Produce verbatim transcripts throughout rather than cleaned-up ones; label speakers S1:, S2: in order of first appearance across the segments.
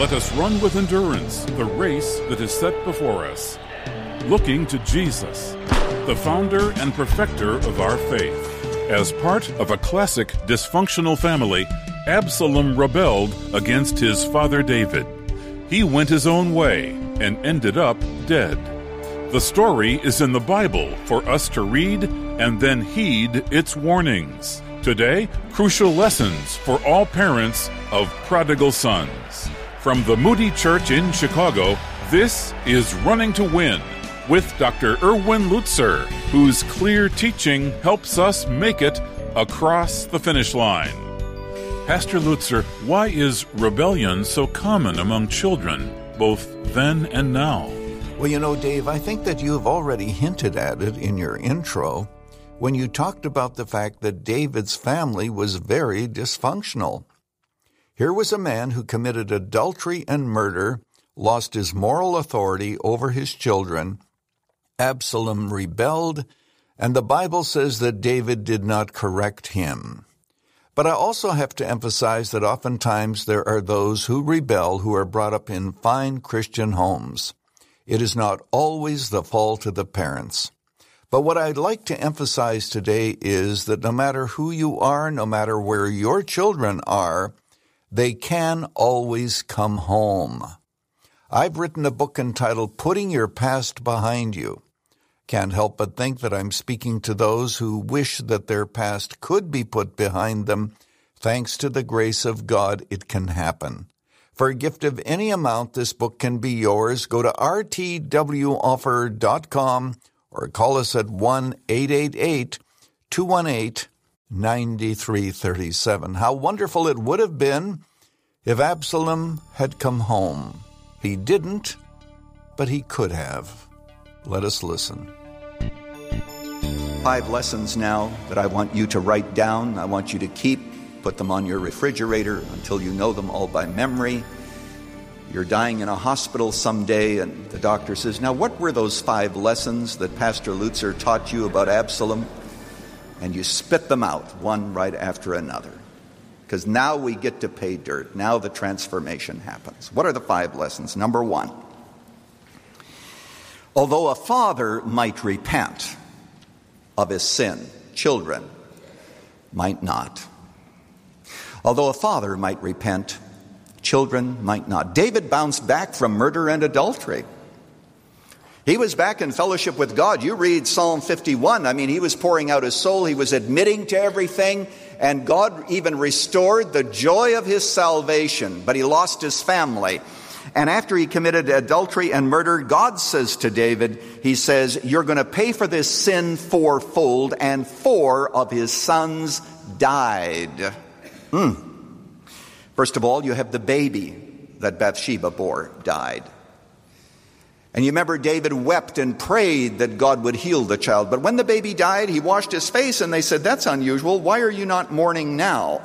S1: let us run with endurance the race that is set before us, looking to Jesus, the founder and perfecter of our faith. As part of a classic dysfunctional family, Absalom rebelled against his father David. He went his own way and ended up dead. The story is in the Bible for us to read and then heed its warnings. Today, crucial lessons for all parents of prodigal sons. From the Moody Church in Chicago, this is Running to Win with Doctor Erwin Lutzer, whose clear teaching helps us make it across the finish line. Pastor Lutzer, why is rebellion so common among children, both then and now?
S2: Well, you know, Dave, I think that you've already hinted at it in your intro when you talked about the fact that David's family was very dysfunctional. Here was a man who committed adultery and murder, lost his moral authority over his children. Absalom rebelled, and the Bible says that David did not correct him. But I also have to emphasize that oftentimes there are those who rebel who are brought up in fine Christian homes. It is not always the fault of the parents. But what I'd like to emphasize today is that no matter who you are, no matter where your children are, they can always come home. I've written a book entitled Putting Your Past Behind You. Can't help but think that I'm speaking to those who wish that their past could be put behind them. Thanks to the grace of God, it can happen. For a gift of any amount, this book can be yours. Go to r t w offer dot com or call us at one eight eight eight, two one eight, nine three three seven. How wonderful it would have been if Absalom had come home. He didn't, but he could have. Let us listen.
S3: Five lessons now that I want you to write down. I want you to keep. Put them on your refrigerator until you know them all by memory. You're dying in a hospital someday, and the doctor says, now what were those five lessons that Pastor Lutzer taught you about Absalom? And you spit them out, one right after another. Because now we get to pay dirt. Now the transformation happens. What are the five lessons? Number one, although a father might repent of his sin, children might not. Although a father might repent, children might not. David bounced back from murder and adultery. He was back in fellowship with God. You read Psalm fifty-one. I mean, he was pouring out his soul. He was admitting to everything. And God even restored the joy of his salvation. But he lost his family. And after he committed adultery and murder, God says to David, he says, you're going to pay for this sin fourfold. And four of his sons died. Hmm. First of all, you have the baby that Bathsheba bore died. And you remember David wept and prayed that God would heal the child. But when the baby died, he washed his face and they said, that's unusual. Why are you not mourning now?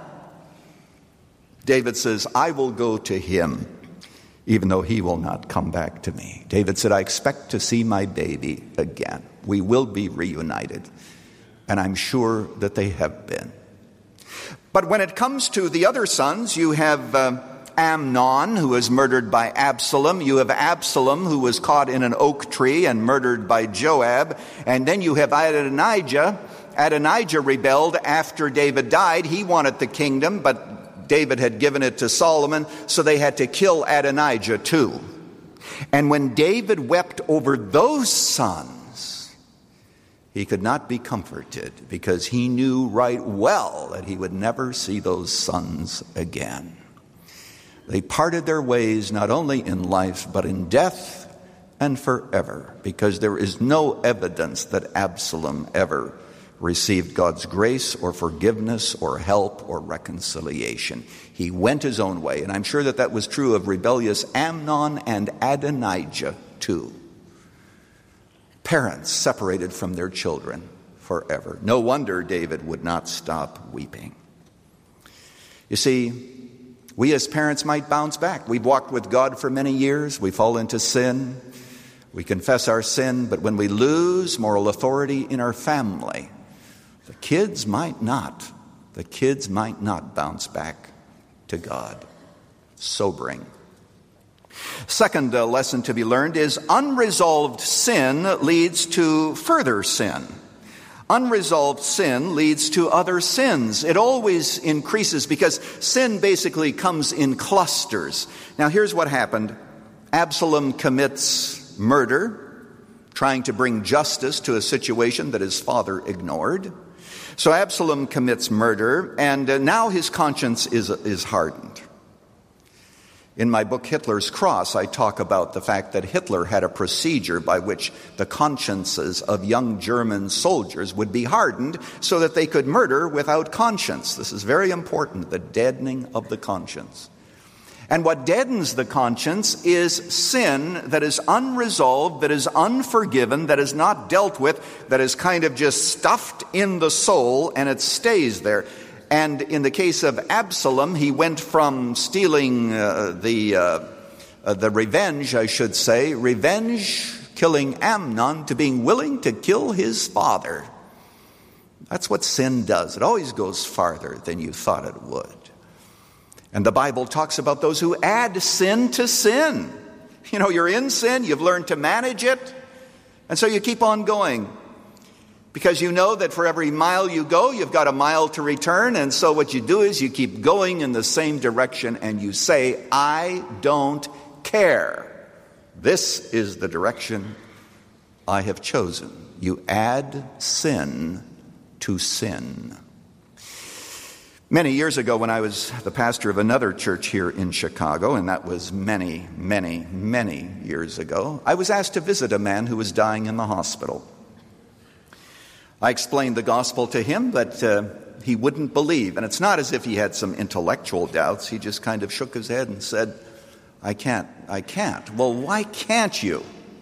S3: David says, I will go to him, even though he will not come back to me. David said, I expect to see my baby again. We will be reunited. And I'm sure that they have been. But when it comes to the other sons, you have uh, Amnon, who was murdered by Absalom. You have Absalom, who was caught in an oak tree and murdered by Joab. And then you have Adonijah. Adonijah rebelled after David died. He wanted the kingdom, but David had given it to Solomon, so they had to kill Adonijah too. And when David wept over those sons, he could not be comforted because he knew right well that he would never see those sons again. They parted their ways not only in life but in death and forever, because there is no evidence that Absalom ever received God's grace or forgiveness or help or reconciliation. He went his own way, and I'm sure that that was true of rebellious Amnon and Adonijah too. Parents separated from their children forever. No wonder David would not stop weeping. You see, we as parents might bounce back. We've walked with God for many years. We fall into sin. We confess our sin. But when we lose moral authority in our family, the kids might not. The kids might not bounce back to God. Sobering. Second uh, lesson to be learned is unresolved sin leads to further sin. Unresolved sin leads to other sins. It always increases because sin basically comes in clusters. Now here's what happened. Absalom commits murder, trying to bring justice to a situation that his father ignored. So Absalom commits murder, and uh, now his conscience is, is hardened. In my book, Hitler's Cross, I talk about the fact that Hitler had a procedure by which the consciences of young German soldiers would be hardened so that they could murder without conscience. This is very important, the deadening of the conscience. And what deadens the conscience is sin that is unresolved, that is unforgiven, that is not dealt with, that is kind of just stuffed in the soul, and it stays there. And in the case of Absalom, he went from stealing uh, the uh, uh, the revenge, I should say, revenge, killing Amnon, to being willing to kill his father. That's what sin does. It always goes farther than you thought it would. And the Bible talks about those who add sin to sin. You know, you're in sin, you've learned to manage it, and so you keep on going. Because you know that for every mile you go, you've got a mile to return. And so what you do is you keep going in the same direction and you say, I don't care. This is the direction I have chosen. You add sin to sin. Many years ago, when I was the pastor of another church here in Chicago, and that was many, many, many years ago, I was asked to visit a man who was dying in the hospital. I explained the gospel to him, but uh, he wouldn't believe. And it's not as if he had some intellectual doubts. He just kind of shook his head and said, I can't, I can't. Well, why can't you?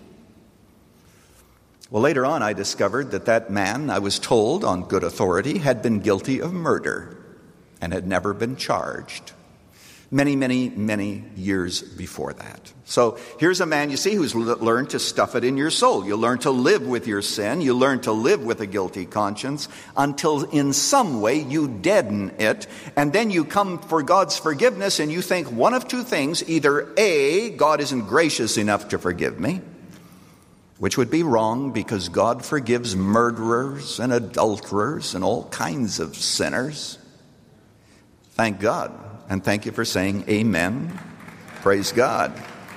S3: Well, later on I discovered that that man, I was told on good authority, had been guilty of murder and had never been charged. Many, many, many years before that. So here's a man, you see, who's learned to stuff it in your soul. You learn to live with your sin. You learn to live with a guilty conscience until in some way you deaden it. And then you come for God's forgiveness and you think one of two things. Either A, God isn't gracious enough to forgive me, which would be wrong because God forgives murderers and adulterers and all kinds of sinners. Thank God. And thank you for saying amen. Praise God.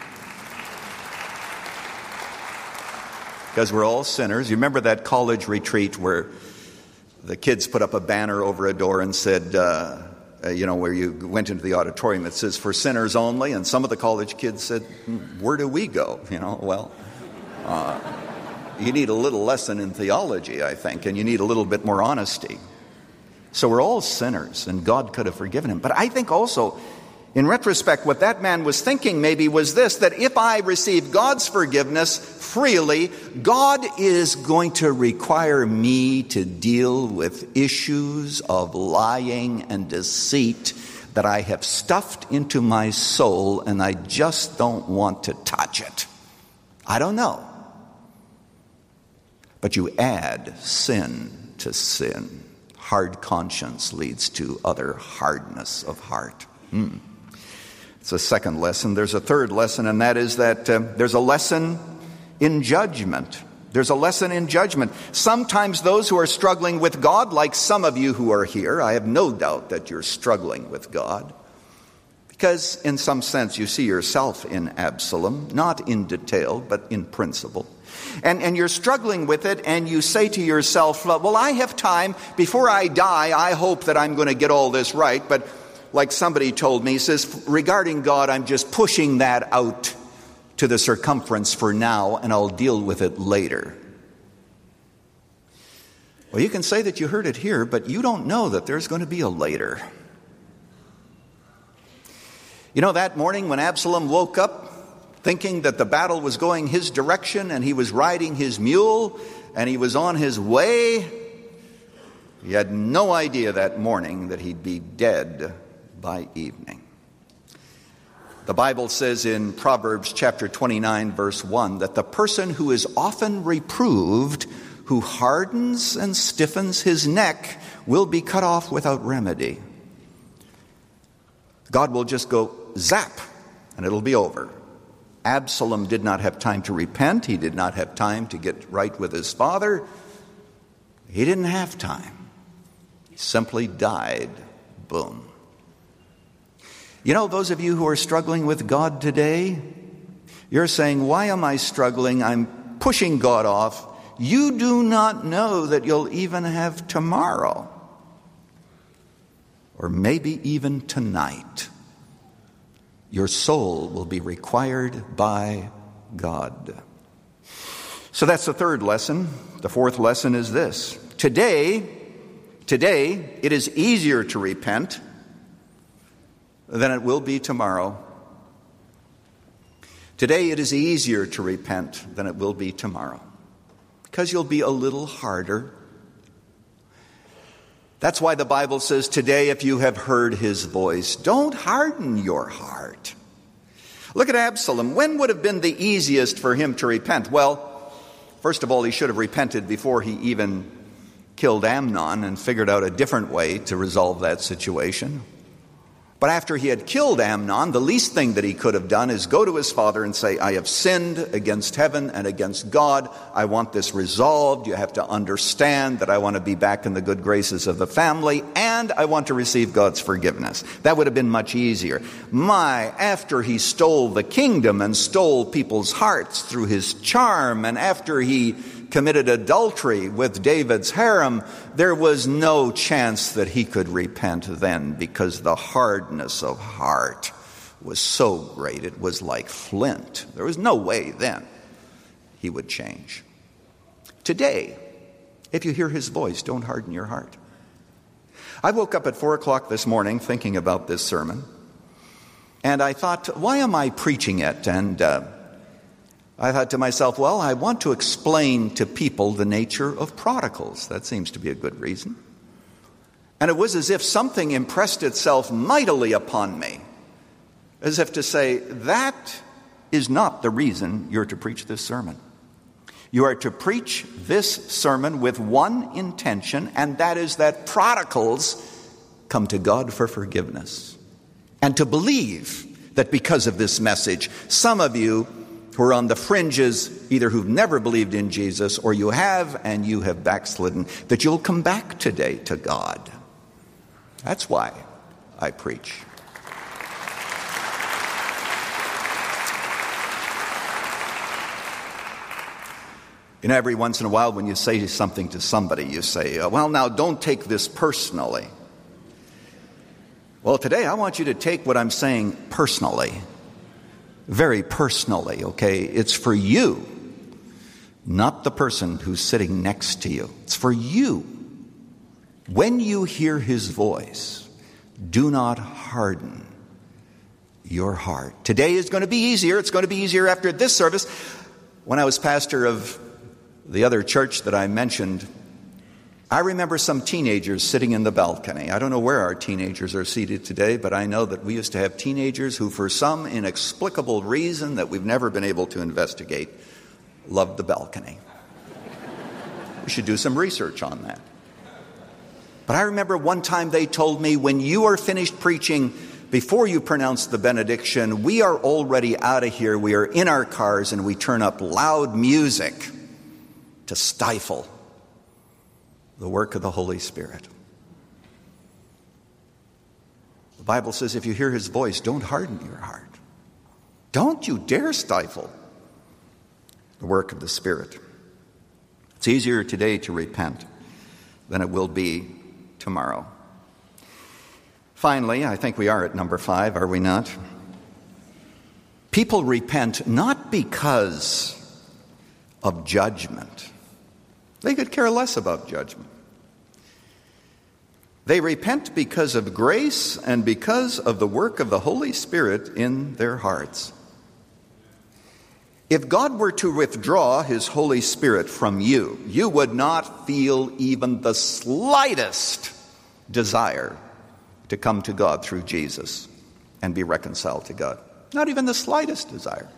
S3: Because we're all sinners. You remember that college retreat where the kids put up a banner over a door and said, uh, uh, you know, where you went into the auditorium that says, for sinners only. And some of the college kids said, where do we go? You know, well, uh, you need a little lesson in theology, I think, and you need a little bit more honesty. So we're all sinners, and God could have forgiven him. But I think also, in retrospect, what that man was thinking maybe was this, that if I receive God's forgiveness freely, God is going to require me to deal with issues of lying and deceit that I have stuffed into my soul, and I just don't want to touch it. I don't know. But you add sin to sin. Hard conscience leads to other hardness of heart. Hmm. It's a second lesson. There's a third lesson, and that is that uh, there's a lesson in judgment. There's a lesson in judgment. Sometimes those who are struggling with God, like some of you who are here, I have no doubt that you're struggling with God. Because in some sense you see yourself in Absalom, not in detail, but in principle. And, and you're struggling with it, and you say to yourself, well, I have time. Before I die, I hope that I'm going to get all this right. But like somebody told me, he says, regarding God, I'm just pushing that out to the circumference for now, and I'll deal with it later. Well, you can say that you heard it here, but you don't know that there's going to be a later. You know, that morning when Absalom woke up, thinking that the battle was going his direction and he was riding his mule and he was on his way, he had no idea that morning that he'd be dead by evening. The Bible says in Proverbs chapter twenty-nine, verse one, that the person who is often reproved, who hardens and stiffens his neck, will be cut off without remedy. God will just go zap, and it'll be over. Absalom did not have time to repent. He did not have time to get right with his father. He didn't have time. He simply died. Boom. You know, those of you who are struggling with God today, you're saying, why am I struggling? I'm pushing God off. You do not know that you'll even have tomorrow, or maybe even tonight. Your soul will be required by God. So that's the third lesson. The fourth lesson is this. Today, today, it is easier to repent than it will be tomorrow. Today, it is easier to repent than it will be tomorrow, because you'll be a little harder. That's why the Bible says, today, if you have heard his voice, don't harden your heart. Look at Absalom. When would have been the easiest for him to repent? Well, first of all, he should have repented before he even killed Amnon and figured out a different way to resolve that situation. But after he had killed Amnon, the least thing that he could have done is go to his father and say, I have sinned against heaven and against God. I want this resolved. You have to understand that I want to be back in the good graces of the family, and I want to receive God's forgiveness. That would have been much easier. My, after he stole the kingdom and stole people's hearts through his charm, and after he committed adultery with David's harem, there was no chance that he could repent then, because the hardness of heart was so great. It was like flint. There was no way then he would change. Today, if you hear his voice, don't harden your heart. I woke up at four o'clock this morning thinking about this sermon, and I thought, why am I preaching it? And uh, I thought to myself, well, I want to explain to people the nature of prodigals. That seems to be a good reason. And it was as if something impressed itself mightily upon me, as if to say, that is not the reason you're to preach this sermon. You are to preach this sermon with one intention, and that is that prodigals come to God for forgiveness. And to believe that because of this message, some of you who are on the fringes, either who've never believed in Jesus, or you have and you have backslidden, that you'll come back today to God. That's why I preach. You know, every once in a while when you say something to somebody, you say, well, now don't take this personally. Well, today I want you to take what I'm saying personally. Very personally, okay? It's for you, not the person who's sitting next to you. It's for you. When you hear his voice, do not harden your heart. Today is going to be easier. It's going to be easier after this service. When I was pastor of the other church that I mentioned, I remember some teenagers sitting in the balcony. I don't know where our teenagers are seated today, but I know that we used to have teenagers who, for some inexplicable reason that we've never been able to investigate, loved the balcony. We should do some research on that. But I remember one time they told me, when you are finished preaching, before you pronounce the benediction, we are already out of here. We are in our cars and we turn up loud music to stifle the work of the Holy Spirit. The Bible says if you hear his voice, don't harden your heart. Don't you dare stifle the work of the Spirit. It's easier today to repent than it will be tomorrow. Finally, I think we are at number five, are we not? People repent not because of judgment. They could care less about judgment. They repent because of grace and because of the work of the Holy Spirit in their hearts. If God were to withdraw his Holy Spirit from you, you would not feel even the slightest desire to come to God through Jesus and be reconciled to God. Not even the slightest desire.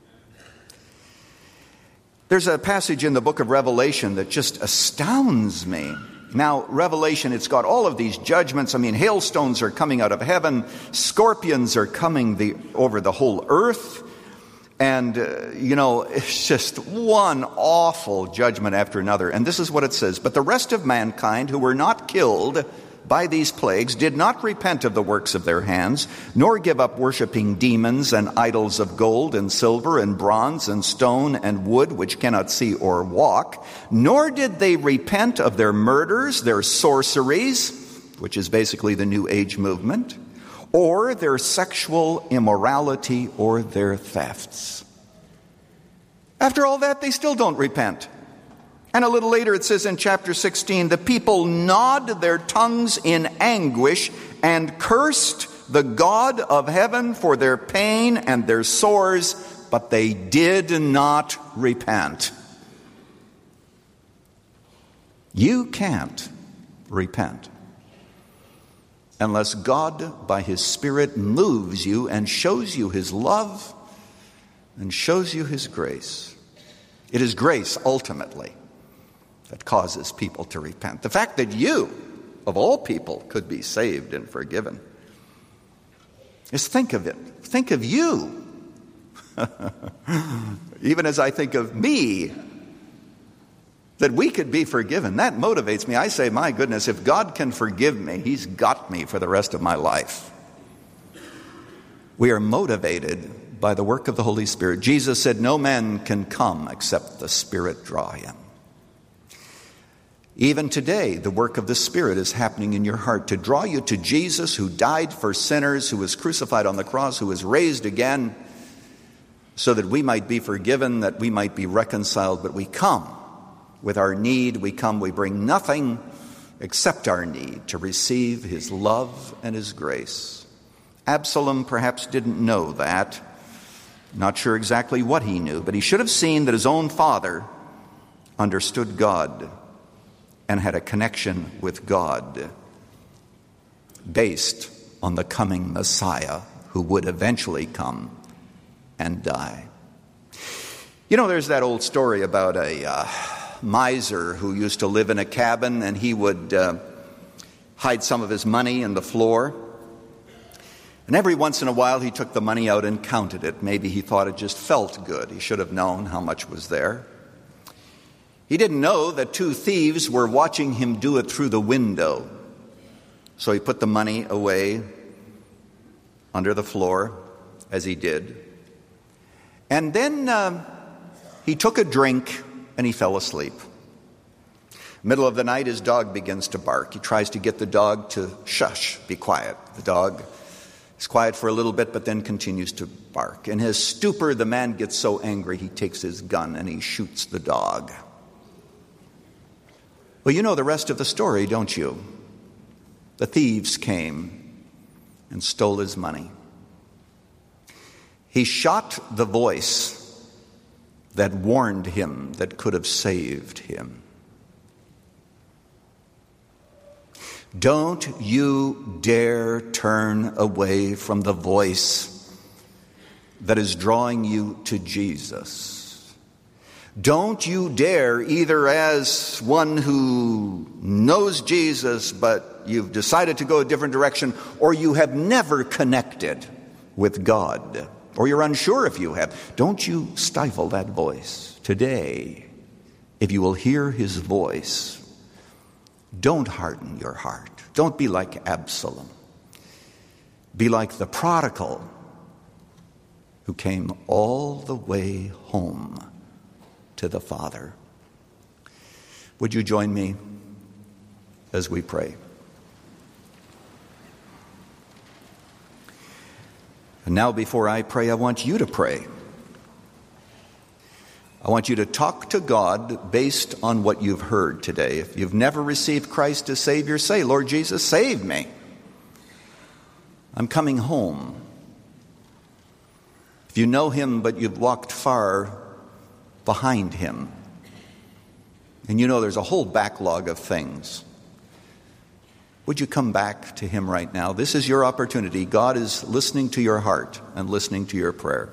S3: There's a passage in the book of Revelation that just astounds me. Now, Revelation, it's got all of these judgments. I mean, hailstones are coming out of heaven. Scorpions are coming the, over the whole earth. And, uh, you know, it's just one awful judgment after another. And this is what it says. But the rest of mankind who were not killed by these plagues did not repent of the works of their hands, nor give up worshiping demons and idols of gold and silver and bronze and stone and wood, which cannot see or walk, nor did they repent of their murders, their sorceries, which is basically the New Age movement, or their sexual immorality or their thefts. After all that, they still don't repent. And a little later it says in chapter sixteen, the people gnawed their tongues in anguish and cursed the God of heaven for their pain and their sores, but they did not repent. You can't repent unless God, by His Spirit, moves you and shows you His love and shows you His grace. It is grace, ultimately, that causes people to repent. The fact that you, of all people, could be saved and forgiven. Just think of it. Think of you. Even as I think of me, that we could be forgiven. That motivates me. I say, my goodness, if God can forgive me, He's got me for the rest of my life. We are motivated by the work of the Holy Spirit. Jesus said, no man can come except the Spirit draw him. Even today, the work of the Spirit is happening in your heart to draw you to Jesus, who died for sinners, who was crucified on the cross, who was raised again, so that we might be forgiven, that we might be reconciled. But we come with our need. We come, we bring nothing except our need to receive His love and His grace. Absalom perhaps didn't know that. Not sure exactly what he knew, but he should have seen that his own father understood God and had a connection with God based on the coming Messiah who would eventually come and die. You know, there's that old story about a uh, miser who used to live in a cabin, and he would uh, hide some of his money in the floor. And every once in a while he took the money out and counted it. Maybe he thought it just felt good. He should have known how much was there. He didn't know that two thieves were watching him do it through the window. So he put the money away under the floor, as he did. And then uh, he took a drink and he fell asleep. Middle of the night, his dog begins to bark. He tries to get the dog to shush, be quiet. The dog is quiet for a little bit, but then continues to bark. In his stupor, the man gets so angry, he takes his gun and he shoots the dog. Well, you know the rest of the story, don't you? The thieves came and stole his money. He shot the voice that warned him, that could have saved him. Don't you dare turn away from the voice that is drawing you to Jesus. Don't you dare, either as one who knows Jesus, but you've decided to go a different direction, or you have never connected with God, or you're unsure if you have. Don't you stifle that voice. Today, if you will hear His voice, don't harden your heart. Don't be like Absalom. Be like the prodigal who came all the way home to the Father. Would you join me as we pray? And now, before I pray, I want you to pray. I want you to talk to God based on what you've heard today. If you've never received Christ as Savior, say, Lord Jesus, save me. I'm coming home. If you know Him, but you've walked far behind Him, and you know there's a whole backlog of things, would you come back to Him right now? This is your opportunity. God is listening to your heart and listening to your prayer.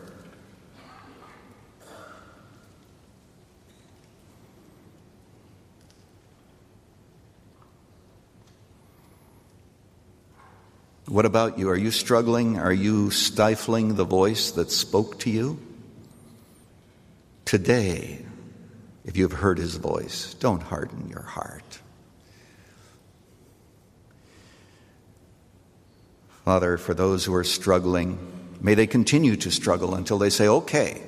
S3: What about you? Are you struggling? Are you stifling the voice that spoke to you? Today, if you've heard his voice, don't harden your heart. Father, for those who are struggling, may they continue to struggle until they say, okay,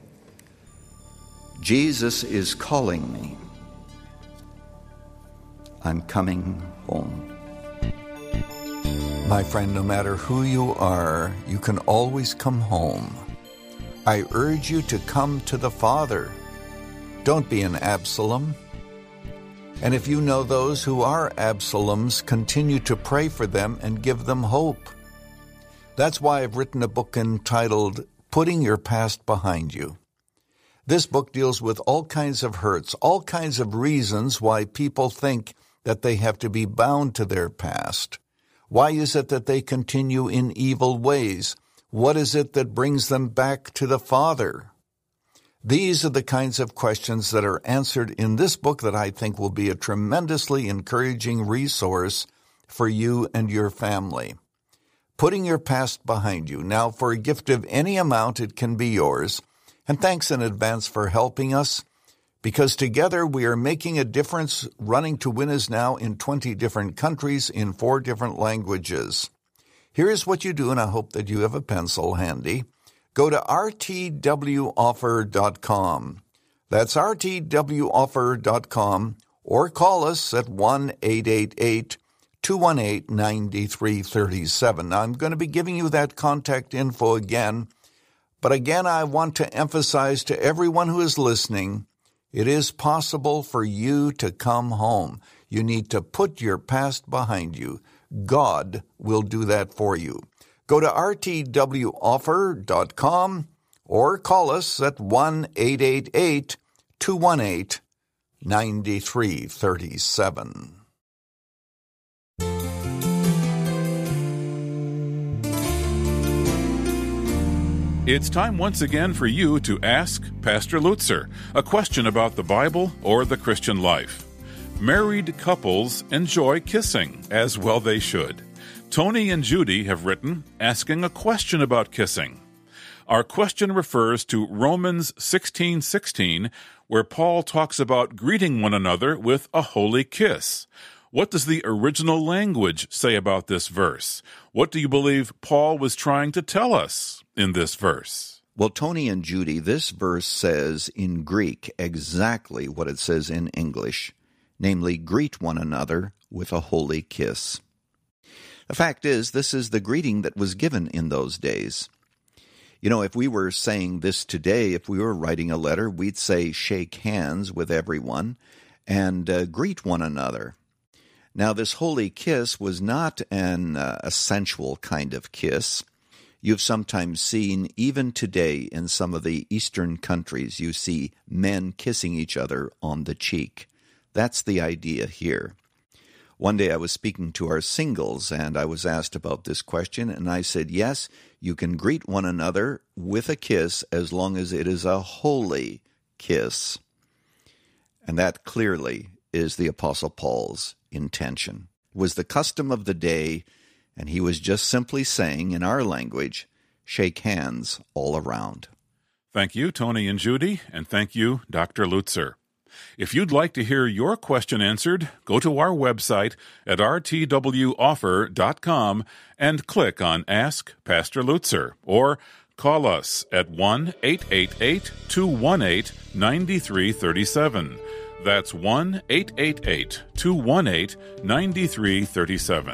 S3: Jesus is calling me. I'm coming home.
S2: My friend, no matter who you are, you can always come home. I urge you to come to the Father. Don't be an Absalom. And if you know those who are Absaloms, continue to pray for them and give them hope. That's why I've written a book entitled Putting Your Past Behind You. This book deals with all kinds of hurts, all kinds of reasons why people think that they have to be bound to their past. Why is it that they continue in evil ways? What is it that brings them back to the Father? These are the kinds of questions that are answered in this book that I think will be a tremendously encouraging resource for you and your family. Putting Your Past Behind You. Now, for a gift of any amount, it can be yours. And thanks in advance for helping us, because together we are making a difference. Running to Win is now in twenty different countries in four different languages. Here's what you do, and I hope that you have a pencil handy. Go to r t w offer dot com. That's r t w offer dot com, or call us at one eight eight eight, two one eight, nine three three seven. Now, I'm going to be giving you that contact info again, but again, I want to emphasize to everyone who is listening, it is possible for you to come home. You need to put your past behind you. God will do that for you. Go to r t w offer dot com or call us at one eight eight eight, two one eight, nine three three seven.
S1: It's time once again for you to ask Pastor Lutzer a question about the Bible or the Christian life. Married couples enjoy kissing, as well they should. Tony and Judy have written asking a question about kissing. Our question refers to Romans sixteen sixteen, where Paul talks about greeting one another with a holy kiss. What does the original language say about this verse? What do you believe Paul was trying to tell us in this verse?
S3: Well, Tony and Judy, this verse says in Greek exactly what it says in English, namely, greet one another with a holy kiss. The fact is, this is the greeting that was given in those days. You know, if we were saying this today, if we were writing a letter, we'd say shake hands with everyone and uh, greet one another. Now, this holy kiss was not an uh, a sensual kind of kiss. You've sometimes seen, even today in some of the eastern countries, you see men kissing each other on the cheek. That's the idea here. One day I was speaking to our singles, and I was asked about this question, and I said, yes, you can greet one another with a kiss as long as it is a holy kiss. And that clearly is the Apostle Paul's intention. It was the custom of the day, and he was just simply saying, in our language, shake hands all around.
S1: Thank you, Tony and Judy, and thank you, Doctor Lutzer. If you'd like to hear your question answered, go to our website at r t w offer dot com and click on Ask Pastor Lutzer, or call us at one eight eight eight, two one eight, nine three three seven. That's one eight eight eight, two one eight, nine three three seven.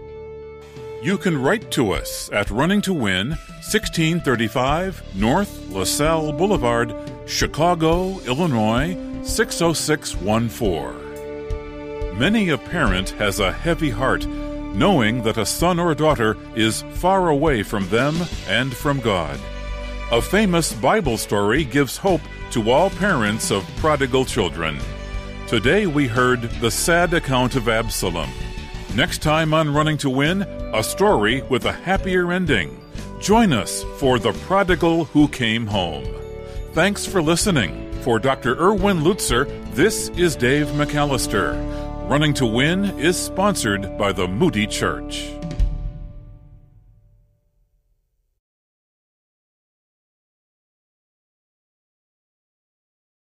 S1: You can write to us at Running to Win, sixteen thirty-five North LaSalle Boulevard, Chicago, Illinois, six oh six one four. Many a parent has a heavy heart knowing that a son or daughter is far away from them and from God. A famous Bible story gives hope to all parents of prodigal children. Today we heard the sad account of Absalom. Next time on Running to Win, a story with a happier ending. Join us for The Prodigal Who Came Home. Thanks for listening. For Doctor Erwin Lutzer, this is Dave McAllister. Running to Win is sponsored by the Moody Church.